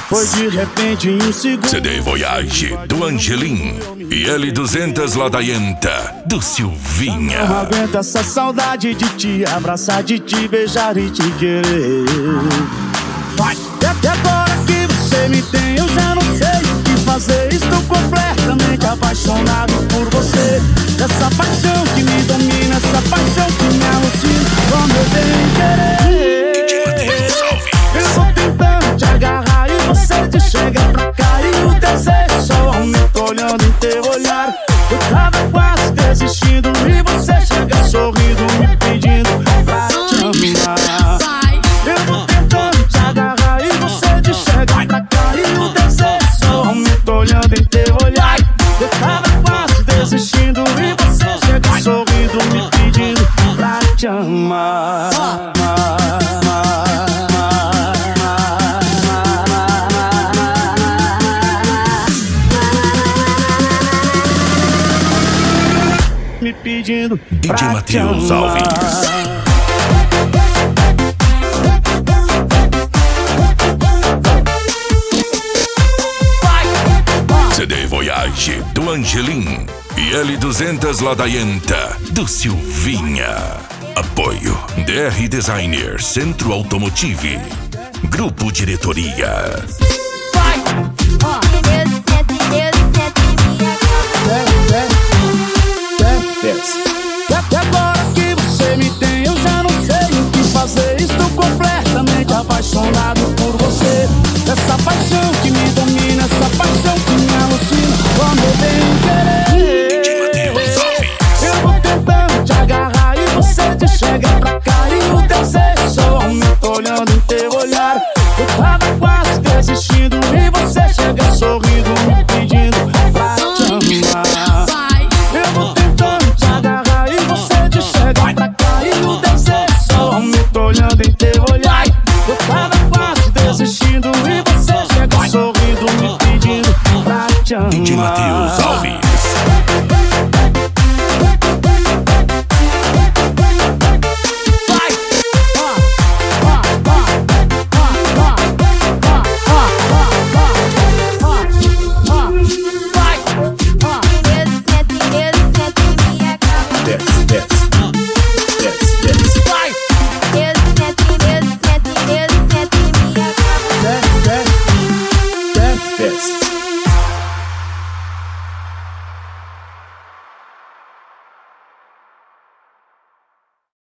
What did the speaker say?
Foi de repente em um segundo. CD Voyage do Angelim e L200 Ladaienta do Silvinha. Não aguento essa saudade de te abraçar, de te beijar e te querer. E até agora que você me tem, eu já não sei o que fazer. Estou completamente apaixonado por você. Essa paixão que me domina, essa paixão que me alucina, como eu tenho querer. Eu vou tentando te agarrar e você te chega pra cá. E o desejo só aumenta olhando em teu olhar. Eu tava quase desistindo e você chega sorrindo, me pedindo pra te amar. Eu vou tentando te agarrar e você te chega pra cá. E o desejo só aumenta olhando em teu olhar. Eu tava quase desistindo e você chega sorrindo, me pedindo pra te amar. Me pedindo DJ Matheus Alves. CD Voyage do Angelim e L200 Ladaienta do Silvinha. Apoio DR Designer Centro Automotive. Grupo Diretoria. E agora que você me tem, eu já não sei o que fazer. Estou completamente apaixonado por você. Essa paixão que me domina.